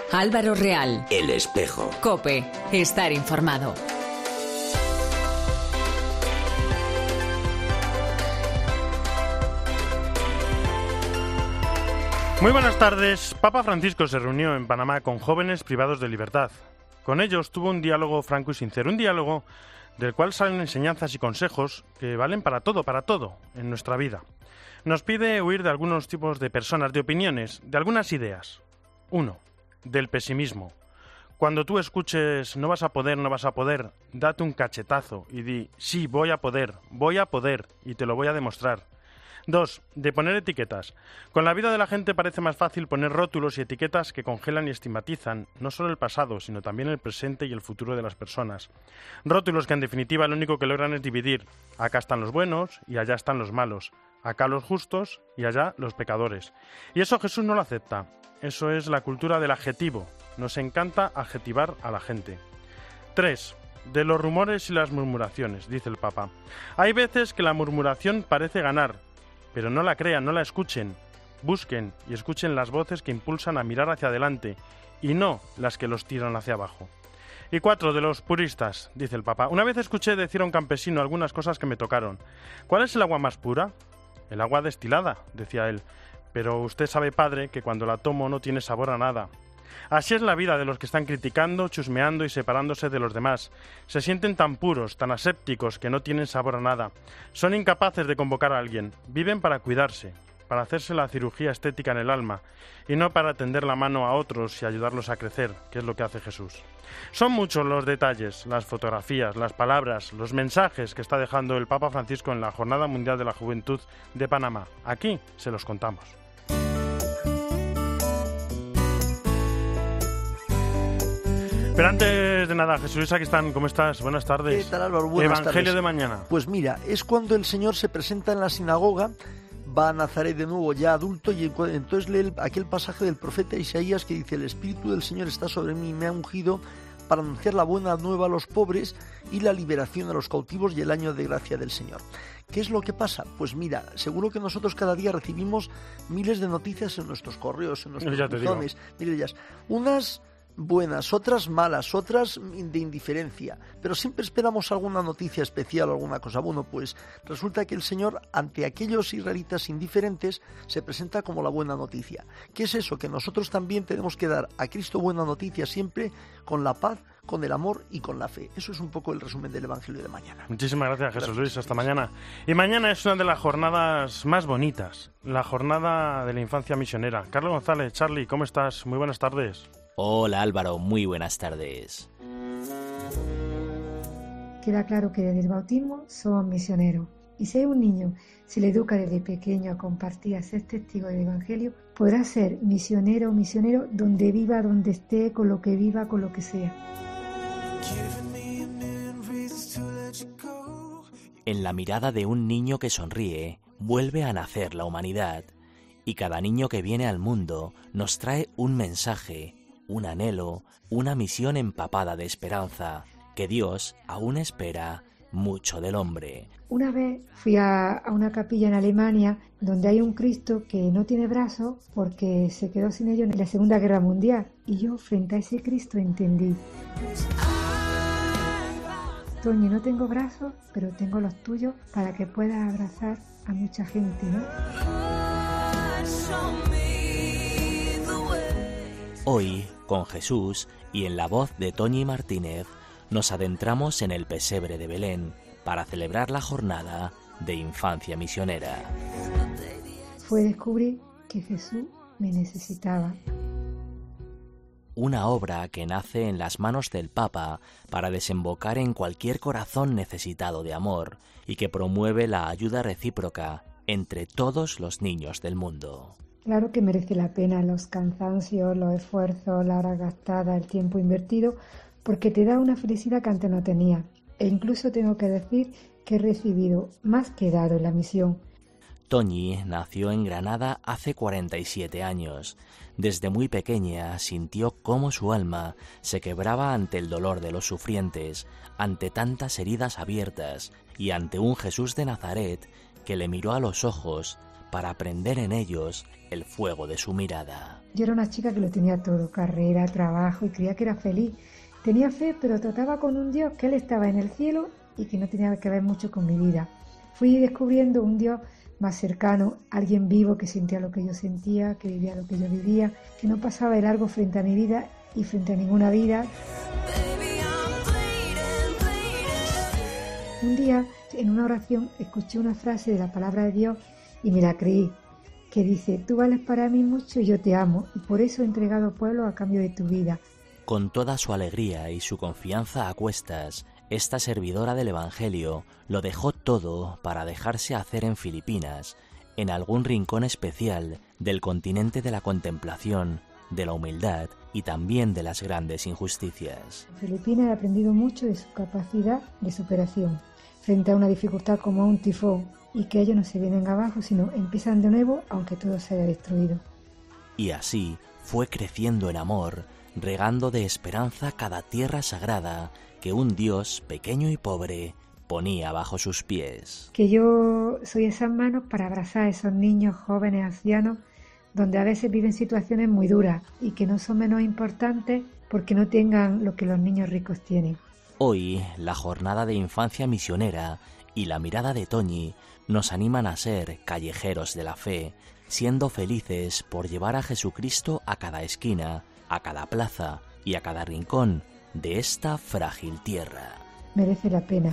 Álvaro Real. El Espejo. COPE. Estar informado. Muy buenas tardes. Papa Francisco se reunió en Panamá con jóvenes privados de libertad. Con ellos tuvo un diálogo franco y sincero, un diálogo del cual salen enseñanzas y consejos que valen para todo en nuestra vida. Nos pide huir de algunos tipos de personas, de opiniones, de algunas ideas. 1. Del pesimismo. Cuando tú escuches no vas a poder, date un cachetazo y di, sí, voy a poder, y te lo voy a demostrar. 2. De poner etiquetas. Con la vida de la gente parece más fácil poner rótulos y etiquetas que congelan y estigmatizan no solo el pasado, sino también el presente y el futuro de las personas. Rótulos que en definitiva lo único que logran es dividir. Acá están los buenos y allá están los malos. Acá los justos y allá los pecadores. Y eso Jesús no lo acepta. Eso es la cultura del adjetivo. Nos encanta adjetivar a la gente. 3. De los rumores y las murmuraciones, dice el Papa. Hay veces que la murmuración parece ganar, pero no la crean, no la escuchen. Busquen y escuchen las voces que impulsan a mirar hacia adelante y no las que los tiran hacia abajo. Y 4. De los puristas, dice el Papa. Una vez escuché decir a un campesino algunas cosas que me tocaron. ¿Cuál es el agua más pura? El agua destilada, decía él. Pero usted sabe, padre, que cuando la tomo no tiene sabor a nada. Así es la vida de los que están criticando, chusmeando y separándose de los demás. Se sienten tan puros, tan asépticos, que no tienen sabor a nada. Son incapaces de convocar a alguien. Viven para cuidarse, para hacerse la cirugía estética en el alma, y no para tender la mano a otros y ayudarlos a crecer, que es lo que hace Jesús. Son muchos los detalles, las fotografías, las palabras, los mensajes que está dejando el Papa Francisco en la Jornada Mundial de la Juventud de Panamá. Aquí se los contamos. Pero antes de nada, Jesús, aquí están, ¿cómo estás? Buenas tardes. ¿Qué tal, Álvaro? Buenas Evangelio tardes. de mañana. Pues mira, es cuando el Señor se presenta en la sinagoga, va a Nazaret de nuevo ya adulto y entonces lee aquel pasaje del profeta Isaías que dice: el Espíritu del Señor está sobre mí y me ha ungido para anunciar la buena nueva a los pobres y la liberación a los cautivos y el año de gracia del Señor. ¿Qué es lo que pasa? Pues mira, seguro que nosotros cada día recibimos miles de noticias en nuestros correos, en nuestros buzones, mil de ellas. Unas buenas, otras malas, otras de indiferencia, pero siempre esperamos alguna noticia especial o alguna cosa. Bueno, pues resulta que el Señor, ante aquellos israelitas indiferentes, se presenta como la buena noticia. ¿Qué es eso? Que nosotros también tenemos que dar a Cristo buena noticia siempre con la paz, con el amor y con la fe. Eso es un poco el resumen del Evangelio de mañana. Muchísimas gracias, Jesús Luis. Hasta mañana. Y mañana es una de las jornadas más bonitas, la jornada de la infancia misionera. Carlos González, Charlie, ¿cómo estás? Muy buenas tardes. Hola Álvaro, muy buenas tardes. Queda claro que desde el bautismo somos misioneros. Y si hay un niño, se le educa desde pequeño a compartir, a ser testigo del Evangelio, podrá ser misionero o misionero donde viva, donde esté, con lo que viva, con lo que sea. En la mirada de un niño que sonríe, vuelve a nacer la humanidad. Y cada niño que viene al mundo nos trae un mensaje, un anhelo, una misión empapada de esperanza, que Dios aún espera mucho del hombre. Una vez fui a una capilla en Alemania donde hay un Cristo que no tiene brazos porque se quedó sin ellos en la Segunda Guerra Mundial. Y yo frente a ese Cristo entendí: Toñi, no tengo brazos, pero tengo los tuyos para que puedas abrazar a mucha gente, ¿no? Hoy, con Jesús y en la voz de Toñi Martínez, nos adentramos en el pesebre de Belén para celebrar la jornada de infancia misionera. Fue descubrir que Jesús me necesitaba. Una obra que nace en las manos del Papa para desembocar en cualquier corazón necesitado de amor y que promueve la ayuda recíproca entre todos los niños del mundo. Claro que merece la pena los cansancios, los esfuerzos, la hora gastada, el tiempo invertido, porque te da una felicidad que antes no tenía. E incluso tengo que decir que he recibido más que dado en la misión. Toñi nació en Granada hace 47 años. Desde muy pequeña sintió cómo su alma se quebraba ante el dolor de los sufrientes, ante tantas heridas abiertas y ante un Jesús de Nazaret que le miró a los ojos para prender en ellos el fuego de su mirada. Yo era una chica que lo tenía todo, carrera, trabajo, y creía que era feliz. Tenía fe, pero trataba con un Dios que Él estaba en el cielo y que no tenía que ver mucho con mi vida. Fui descubriendo un Dios más cercano, alguien vivo que sentía lo que yo sentía, que vivía lo que yo vivía, que no pasaba de largo frente a mi vida y frente a ninguna vida. Un día, en una oración, escuché una frase de la palabra de Dios y me la creí, que dice: tú vales para mí mucho y yo te amo, y por eso he entregado pueblo a cambio de tu vida. Con toda su alegría y su confianza a cuestas, esta servidora del Evangelio lo dejó todo para dejarse hacer en Filipinas, en algún rincón especial del continente de la contemplación, de la humildad y también de las grandes injusticias. En Filipinas he aprendido mucho de su capacidad de superación frente a una dificultad como un tifón, y que ellos no se vienen abajo, sino empiezan de nuevo aunque todo se haya destruido. Y así fue creciendo en amor, regando de esperanza cada tierra sagrada que un Dios pequeño y pobre ponía bajo sus pies. Que yo soy esas manos para abrazar a esos niños, jóvenes, ancianos, donde a veces viven situaciones muy duras y que no son menos importantes porque no tengan lo que los niños ricos tienen. Hoy, la jornada de infancia misionera y la mirada de Toñi nos animan a ser callejeros de la fe, siendo felices por llevar a Jesucristo a cada esquina, a cada plaza y a cada rincón de esta frágil tierra. Merece la pena.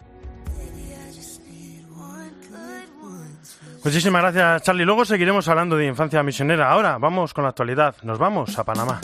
Muchísimas gracias, Charlie. Luego seguiremos hablando de infancia misionera. Ahora vamos con la actualidad. Nos vamos a Panamá.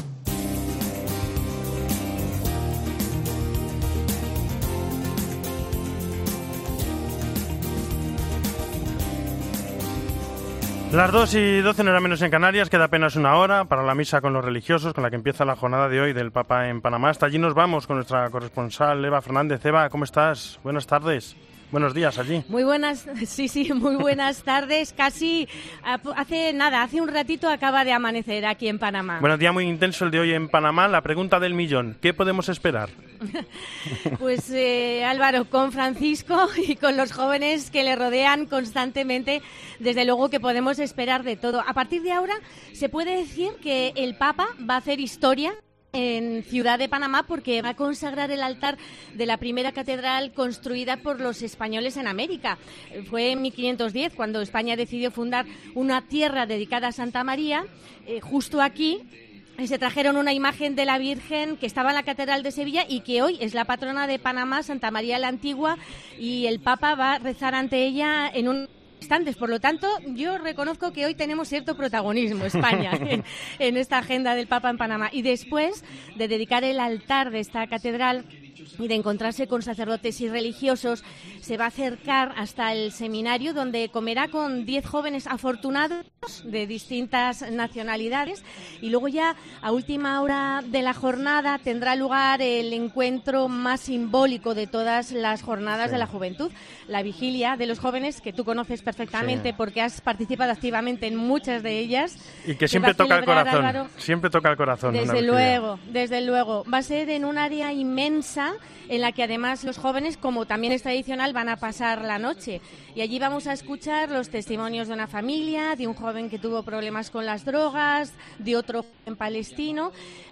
Las 2:12 hora menos en Canarias, queda apenas una hora para la misa con los religiosos, con la que empieza la jornada de hoy del Papa en Panamá. Hasta allí nos vamos con nuestra corresponsal Eva Fernández. Eva, ¿cómo estás? Buenas tardes. Buenos días allí. Muy buenas, sí, muy buenas tardes. Casi hace un ratito acaba de amanecer aquí en Panamá. Bueno, día muy intenso el de hoy en Panamá. La pregunta del millón, ¿qué podemos esperar? Pues Álvaro, con Francisco y con los jóvenes que le rodean constantemente, desde luego que podemos esperar de todo. A partir de ahora se puede decir que el Papa va a hacer historia en Ciudad de Panamá porque va a consagrar el altar de la primera catedral construida por los españoles en América. Fue en 1510 cuando España decidió fundar una tierra dedicada a Santa María. Justo aquí se trajeron una imagen de la Virgen que estaba en la Catedral de Sevilla y que hoy es la patrona de Panamá, Santa María la Antigua, y el Papa va a rezar ante ella en un instantes. Por lo tanto, yo reconozco que hoy tenemos cierto protagonismo, España, en esta agenda del Papa en Panamá. Y después de dedicar el altar de esta catedral y de encontrarse con sacerdotes y religiosos, se va a acercar hasta el seminario donde comerá con 10 jóvenes afortunados de distintas nacionalidades, y luego ya a última hora de la jornada tendrá lugar el encuentro más simbólico de todas las jornadas de la juventud, la vigilia de los jóvenes, que tú conoces perfectamente porque has participado activamente en muchas de ellas. Y que siempre toca el corazón, Álvaro, siempre toca el corazón. Desde luego. Va a ser en un área inmensa en la que además los jóvenes, como también es tradicional, van a pasar la noche. Y allí vamos a escuchar los testimonios de una familia, de un joven que tuvo problemas con las drogas, de otro en palestino.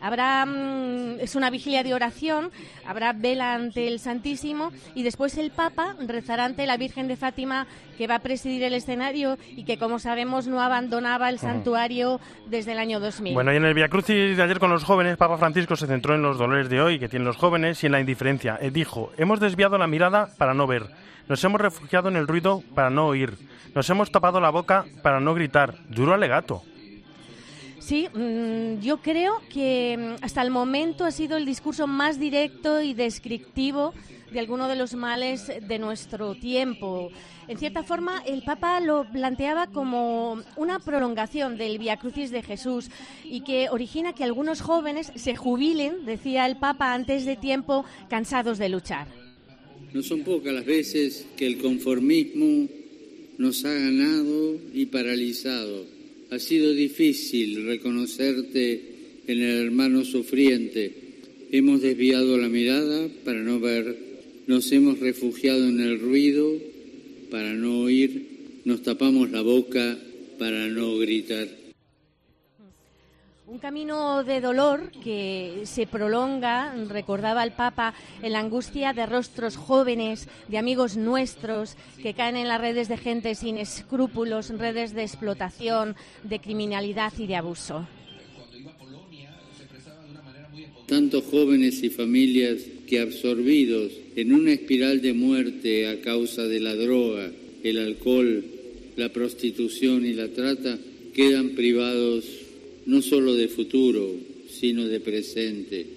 Es una vigilia de oración, habrá vela ante el Santísimo y después el Papa rezará ante la Virgen de Fátima, que va a presidir el escenario y que, como sabemos, no abandonaba el santuario desde el año 2000. Bueno, y en el Via Crucis de ayer con los jóvenes, Papa Francisco se centró en los dolores de hoy que tienen los jóvenes y en la indiferencia. Dijo: hemos desviado la mirada para no ver, nos hemos refugiado en el ruido para no oír, nos hemos tapado la boca para no gritar. Duro alegato. Sí, yo creo que hasta el momento ha sido el discurso más directo y descriptivo de alguno de los males de nuestro tiempo. En cierta forma, el Papa lo planteaba como una prolongación del Via Crucis de Jesús y que origina que algunos jóvenes se jubilen, decía el Papa, antes de tiempo, cansados de luchar. No son pocas las veces que el conformismo nos ha ganado y paralizado. Ha sido difícil reconocerte en el hermano sufriente. Hemos desviado la mirada para no ver, nos hemos refugiado en el ruido para no oír, nos tapamos la boca para no gritar. Un camino de dolor que se prolonga, recordaba el Papa, en la angustia de rostros jóvenes, de amigos nuestros, que caen en las redes de gente sin escrúpulos, redes de explotación, de criminalidad y de abuso. Tantos jóvenes y familias que, absorbidos en una espiral de muerte a causa de la droga, el alcohol, la prostitución y la trata, quedan privados no solo de futuro, sino de presente.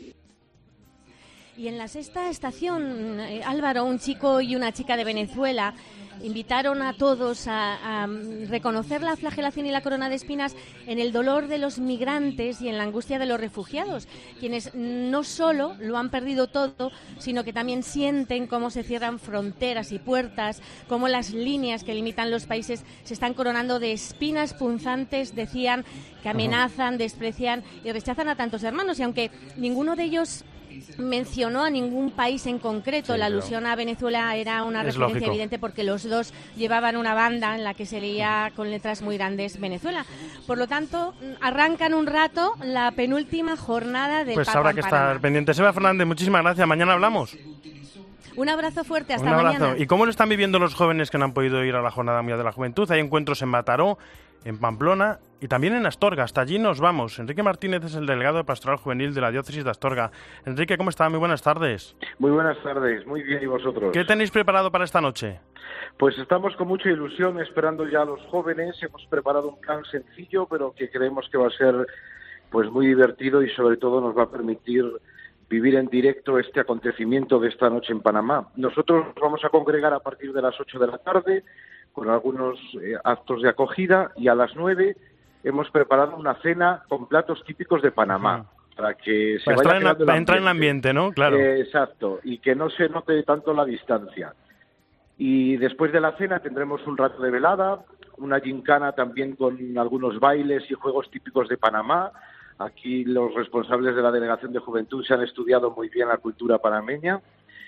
Y en la sexta estación, Álvaro, un chico y una chica de Venezuela invitaron a todos a reconocer la flagelación y la corona de espinas en el dolor de los migrantes y en la angustia de los refugiados, quienes no solo lo han perdido todo, sino que también sienten cómo se cierran fronteras y puertas, cómo las líneas que limitan los países se están coronando de espinas punzantes, decían, que amenazan, desprecian y rechazan a tantos hermanos. Y aunque ninguno de ellos mencionó a ningún país en concreto, la alusión a Venezuela era una referencia evidente porque los dos llevaban una banda en la que se leía con letras muy grandes Venezuela. Por lo tanto, arrancan un rato la penúltima jornada del Papa. Pues habrá que estar pendiente. Seba Fernández, muchísimas gracias. Mañana hablamos. Un abrazo fuerte, hasta mañana. ¿Y cómo lo están viviendo los jóvenes que no han podido ir a la Jornada Mundial de la Juventud? Hay encuentros en Mataró, en Pamplona y también en Astorga. Hasta allí nos vamos. Enrique Martínez es el delegado de Pastoral Juvenil de la Diócesis de Astorga. Enrique, ¿cómo está? Muy buenas tardes. Muy buenas tardes, muy bien, ¿y vosotros? ¿Qué tenéis preparado para esta noche? Pues estamos con mucha ilusión esperando ya a los jóvenes. Hemos preparado un plan sencillo, pero que creemos que va a ser pues muy divertido y sobre todo nos va a permitir vivir en directo este acontecimiento de esta noche en Panamá. Nosotros nos vamos a congregar a partir de las 8 de la tarde con algunos actos de acogida y a las 9 hemos preparado una cena con platos típicos de Panamá. Para que se vaya creando el ambiente. Entrar en el ambiente, ¿no? Claro. Exacto, y que no se note tanto la distancia. Y después de la cena tendremos un rato de velada, una gincana también con algunos bailes y juegos típicos de Panamá. Aquí los responsables de la Delegación de Juventud se han estudiado muy bien la cultura panameña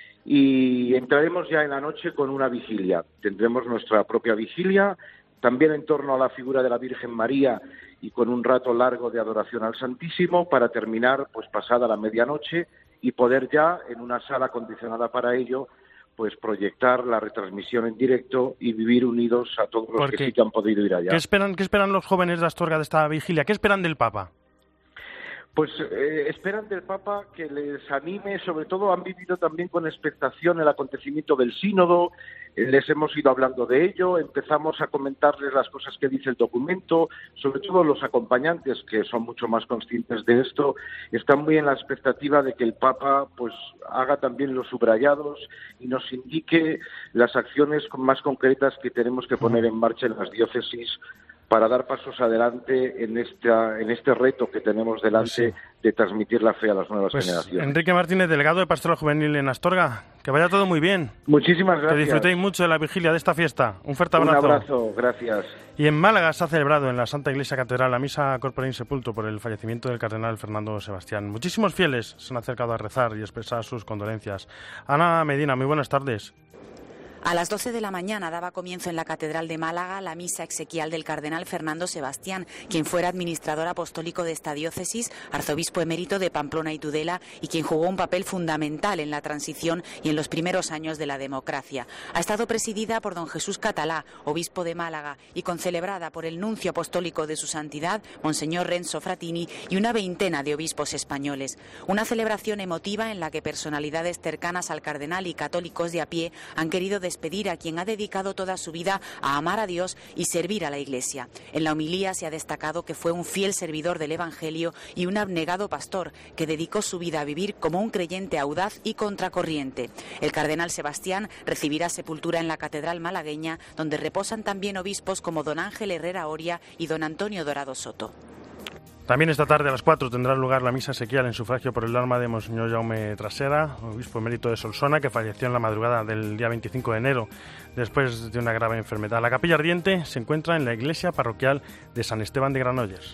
y entraremos ya en la noche con una vigilia. Tendremos nuestra propia vigilia, también en torno a la figura de la Virgen María y con un rato largo de adoración al Santísimo para terminar pues pasada la medianoche y poder ya en una sala acondicionada para ello pues proyectar la retransmisión en directo y vivir unidos a todos los que sí que han podido ir allá. ¿Qué esperan los jóvenes de Astorga de esta vigilia? ¿Qué esperan del Papa? Pues esperan del Papa que les anime, sobre todo han vivido también con expectación el acontecimiento del sínodo, les hemos ido hablando de ello, empezamos a comentarles las cosas que dice el documento, sobre todo los acompañantes, que son mucho más conscientes de esto, están muy en la expectativa de que el Papa pues haga también los subrayados y nos indique las acciones más concretas que tenemos que poner en marcha en las diócesis para dar pasos adelante en este reto que tenemos delante de transmitir la fe a las nuevas generaciones. Enrique Martínez, delegado de Pastoral Juvenil en Astorga, que vaya todo muy bien. Muchísimas gracias. Que disfrutéis mucho de la vigilia de esta fiesta. Un fuerte abrazo. Un abrazo, gracias. Y en Málaga se ha celebrado en la Santa Iglesia Catedral la misa Corpore in Sepulcro por el fallecimiento del cardenal Fernando Sebastián. Muchísimos fieles se han acercado a rezar y expresar sus condolencias. Ana Medina, muy buenas tardes. A las 12 de la mañana daba comienzo en la Catedral de Málaga la misa exequial del cardenal Fernando Sebastián, quien fuera administrador apostólico de esta diócesis, arzobispo emérito de Pamplona y Tudela y quien jugó un papel fundamental en la transición y en los primeros años de la democracia. Ha estado presidida por don Jesús Catalá, obispo de Málaga, y concelebrada por el nuncio apostólico de su santidad, monseñor Renzo Fratini, y una veintena de obispos españoles. Una celebración emotiva en la que personalidades cercanas al cardenal y católicos de a pie han querido despedir a quien ha dedicado toda su vida a amar a Dios y servir a la Iglesia. En la homilía se ha destacado que fue un fiel servidor del Evangelio y un abnegado pastor que dedicó su vida a vivir como un creyente audaz y contracorriente. El cardenal Sebastián recibirá sepultura en la Catedral malagueña, donde reposan también obispos como don Ángel Herrera Oria y don Antonio Dorado Soto. También esta tarde a las 4 tendrá lugar la misa exequial en sufragio por el alma de monseñor Jaume Trasera, obispo emérito de Solsona, que falleció en la madrugada del día 25 de enero después de una grave enfermedad. La capilla ardiente se encuentra en la iglesia parroquial de San Esteban de Granollers.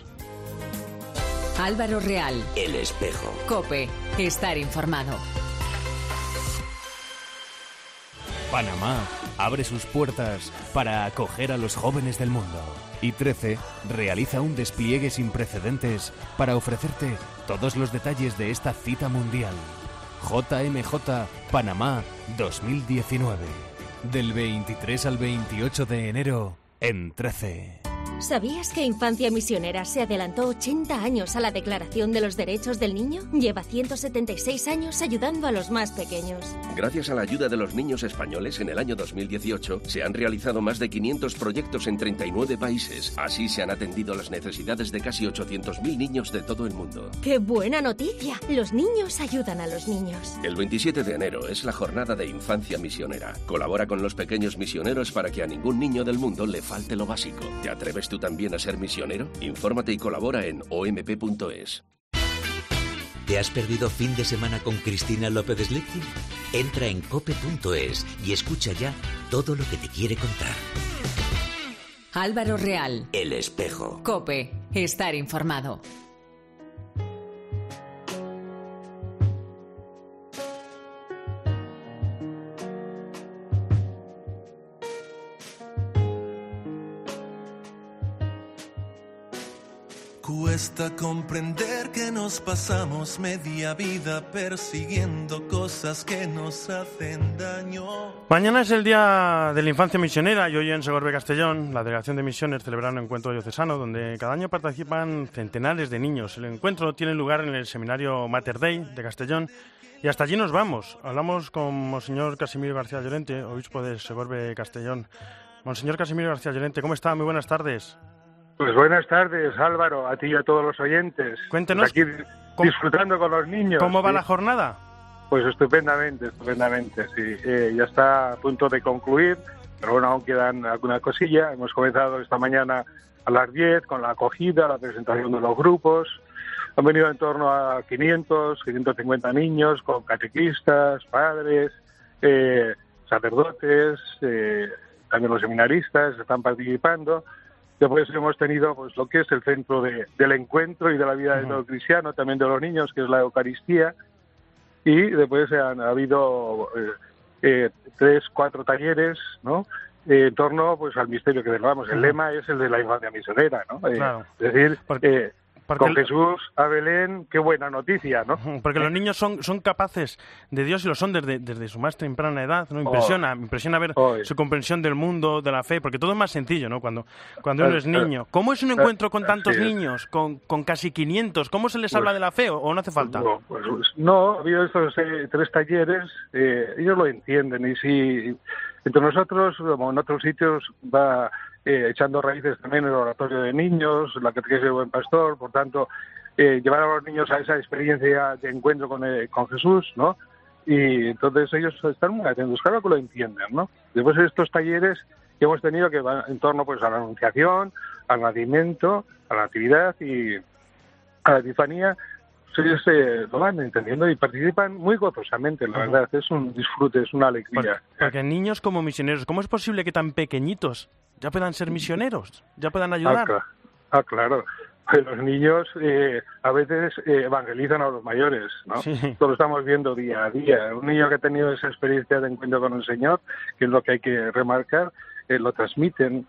Álvaro Real. El Espejo. COPE. Estar informado. Panamá abre sus puertas para acoger a los jóvenes del mundo. Y 13 realiza un despliegue sin precedentes para ofrecerte todos los detalles de esta cita mundial. JMJ Panamá 2019. Del 23 al 28 de enero en 13. ¿Sabías que Infancia Misionera se adelantó 80 años a la Declaración de los Derechos del Niño? Lleva 176 años ayudando a los más pequeños. Gracias a la ayuda de los niños españoles, en el año 2018 se han realizado más de 500 proyectos en 39 países. Así se han atendido las necesidades de casi 800.000 niños de todo el mundo. ¡Qué buena noticia! Los niños ayudan a los niños. El 27 de enero es la jornada de Infancia Misionera. Colabora con los pequeños misioneros para que a ningún niño del mundo le falte lo básico. ¿Te atreves tú también a ser misionero? Infórmate y colabora en omp.es. ¿Te has perdido fin de semana con Cristina López Slichting? Entra en cope.es y escucha ya todo lo que te quiere contar. Álvaro Real. El espejo. COPE. Estar informado. Cuesta comprender que nos pasamos media vida persiguiendo cosas que nos hacen daño. Mañana es el Día de la Infancia Misionera y hoy en Segorbe Castellón, la Delegación de Misiones celebra un encuentro diocesano donde cada año participan centenares de niños. El encuentro tiene lugar en el Seminario Mater Dei de Castellón y hasta allí nos vamos. Hablamos con Monseñor Casimiro García Llorente, obispo de Segorbe Castellón. Monseñor Casimiro García Llorente, ¿cómo está? Muy buenas tardes. Pues buenas tardes, Álvaro, a ti y a todos los oyentes. Cuéntenos, aquí disfrutando con los niños. ¿Cómo va la jornada? Pues estupendamente, sí. Ya está a punto de concluir, pero bueno, aún quedan alguna cosilla. Hemos comenzado esta mañana a las 10 con la acogida, la presentación de los grupos. Han venido en torno a 550 niños, con catequistas, padres, sacerdotes, también los seminaristas están participando. Después hemos tenido pues lo que es el centro del encuentro y de la vida de todo cristiano, también de los niños, que es la Eucaristía. Y después ha habido 3-4 talleres, ¿no? En torno pues al misterio que celebramos. El lema es el de la infancia misionera, ¿no? Claro. Es decir, con Jesús a Belén, qué buena noticia, ¿no? Porque los niños son capaces de Dios y lo son desde su más temprana edad, ¿no? Impresiona ver su comprensión del mundo, de la fe, porque todo es más sencillo, ¿no? Cuando uno es niño. ¿Cómo es un encuentro con tantos niños, con casi 500? ¿Cómo se les habla de la fe o no hace falta? No, ha habido estos 3 talleres, ellos lo entienden, y si entre nosotros, como en otros sitios, va echando raíces también el oratorio de niños, la catequesis del buen pastor, por tanto, llevar a los niños a esa experiencia de encuentro con Jesús, ¿no? Y entonces ellos están muy atentos, claro que lo entienden, ¿no? Después de estos talleres que hemos tenido que van en torno pues a la Anunciación, al nacimiento, a la Natividad y a la Epifanía, ellos lo van entendiendo y participan muy gozosamente, la verdad, es un disfrute, es una alegría. Porque niños como misioneros, ¿cómo es posible que tan pequeñitos ya puedan ser misioneros, ya puedan ayudar? Claro. Los niños a veces evangelizan a los mayores, ¿no? Sí. Esto lo estamos viendo día a día. Un niño que ha tenido esa experiencia de encuentro con el Señor, que es lo que hay que remarcar, lo transmiten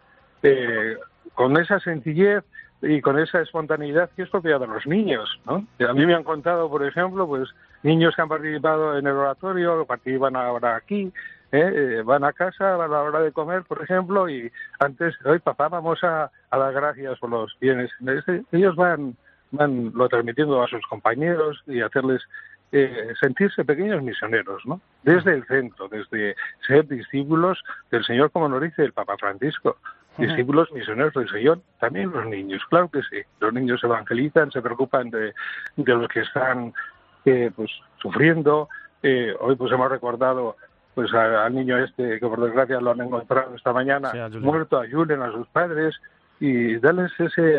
con esa sencillez y con esa espontaneidad que es propia de los niños, ¿no? A mí me han contado, por ejemplo, pues niños que han participado en el oratorio, participan ahora aquí, van a casa a la hora de comer, por ejemplo, y antes, hoy papá, vamos a dar gracias por los bienes. Ellos van lo transmitiendo a sus compañeros y hacerles sentirse pequeños misioneros, ¿no? Desde el centro, desde ser discípulos del Señor, como nos dice el Papa Francisco. Discípulos misioneros del Señor, también los niños, claro que sí. Los niños evangelizan, se preocupan de los que están pues sufriendo. Hoy pues hemos recordado pues al niño que por desgracia lo han encontrado esta mañana, muerto. Ayuden a sus padres y darles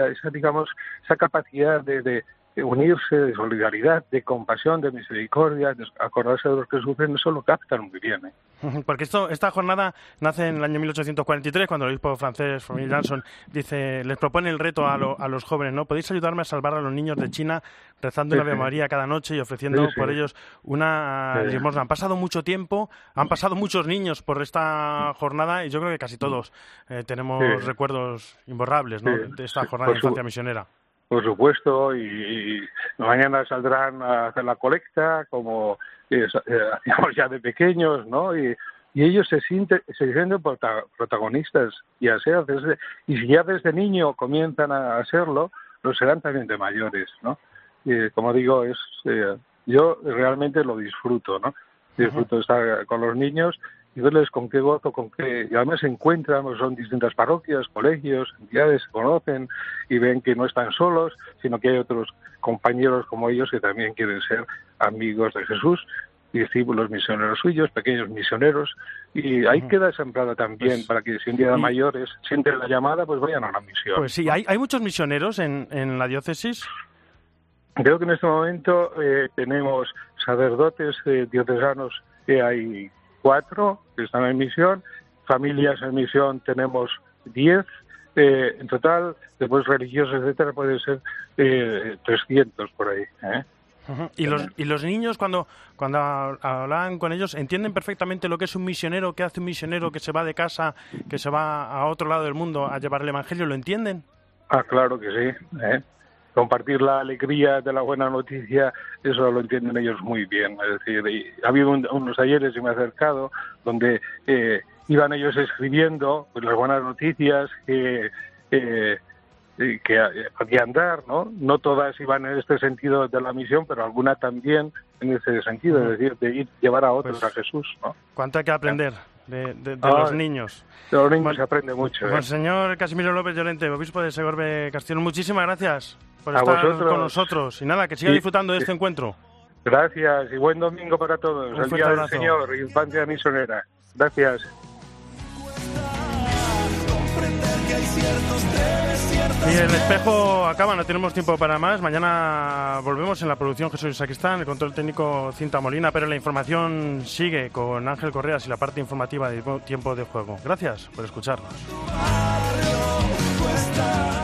esa capacidad de unirse, de solidaridad, de compasión, de misericordia, de acordarse de los que sufren. Eso lo captan muy bien, Porque esta jornada nace en el año 1843, cuando el obispo francés, Famille Janson, les propone el reto a los jóvenes, ¿no? Podéis ayudarme a salvar a los niños de China rezando la Ave María cada noche y ofreciendo por ellos una limosna. Han pasado mucho tiempo, han pasado muchos niños por esta jornada y yo creo que casi todos tenemos recuerdos imborrables, ¿no? De esta jornada de infancia misionera. Por supuesto, y mañana saldrán a hacer la colecta, como hacíamos ya de pequeños, ¿no? Y ellos se sienten protagonistas, y si ya desde niño comienzan a hacerlo, lo serán también de mayores, ¿no? Y como digo, yo realmente lo disfruto, ¿no? Disfruto estar con los niños y verles con qué gozo, y además se encuentran, son distintas parroquias, colegios, entidades, se conocen y ven que no están solos, sino que hay otros compañeros como ellos que también quieren ser amigos de Jesús, discípulos misioneros suyos, pequeños misioneros, y ahí queda sembrada también, para que si un día de mayores sienten la llamada, pues vayan a la misión. Pues sí, ¿hay muchos misioneros en la diócesis? Creo que en este momento tenemos sacerdotes diocesanos, que hay 4 que están en misión, familias en misión tenemos 10, en total, después religiosos, etcétera, puede ser 300 por ahí. ¿Y los niños, cuando hablan con ellos, entienden perfectamente lo que es un misionero, qué hace un misionero que se va de casa, que se va a otro lado del mundo a llevar el Evangelio? ¿Lo entienden? Ah, claro que sí, Compartir la alegría de la buena noticia, eso lo entienden ellos muy bien. Es decir, ha habido unos talleres, y me he acercado, donde iban ellos escribiendo pues, las buenas noticias que podían dar, ¿no? No todas iban en este sentido de la misión, pero alguna también en ese sentido, es decir, de llevar a otros a Jesús, ¿no? ¿Cuánto hay que aprender de los niños? De los niños se aprende mucho. Señor Casimiro López Llorente, obispo de Segorbe Castellón, muchísimas gracias por estar con nosotros. Y nada, que siga disfrutando de este encuentro. Gracias y buen domingo para todos. Un el Día abrazo. del Señor, infancia misionera. Gracias. Y el espejo acaba, no tenemos tiempo para más. Mañana volvemos en la producción Jesús Sacristán, el control técnico Cinta Molina, pero la información sigue con Ángel Correas y la parte informativa de Tiempo de Juego. Gracias por escucharnos.